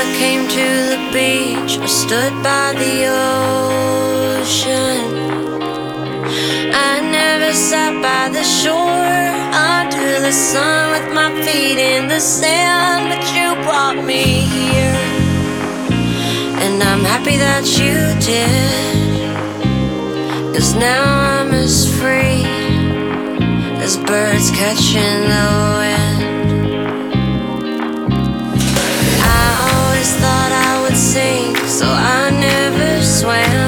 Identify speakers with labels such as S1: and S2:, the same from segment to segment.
S1: came to the beach, I stood by the ocean. I never sat by the shore under the sun with my feet in the sand, but you brought me here, and I'm happy that you did, 'cause now I'm as free as birds catching the wind. I always thought I would sink, so I never swam.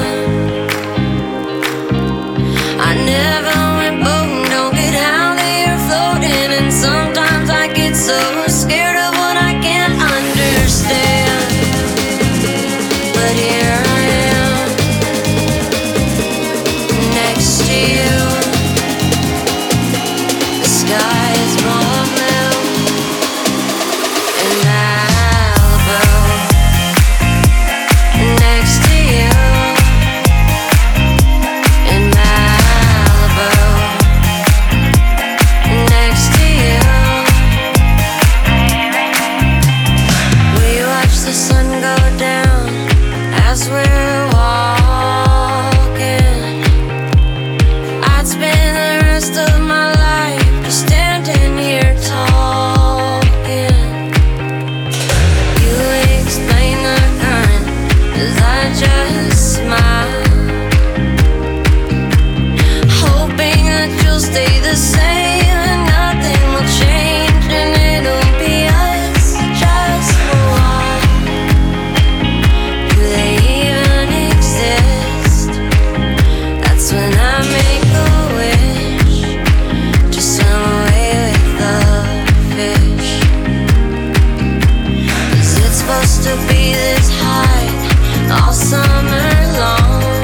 S1: I never went boating, don't get how they are floating, and sometimes I get so scared of what I can't understand. But here I am, next to you. The sky is more blue in Malibu, next to you. In Malibu, next to you. We watch the sun go down as we're walking. I'd spend the rest of my life just standing here talking. You explain the current as I just smile, hoping that you'll stay the same and nothing will change, and it'll be us just for a while. Do they even exist? That's when I make a wish to swim away with the fish. 'Cause it's supposed to be this high all summer long.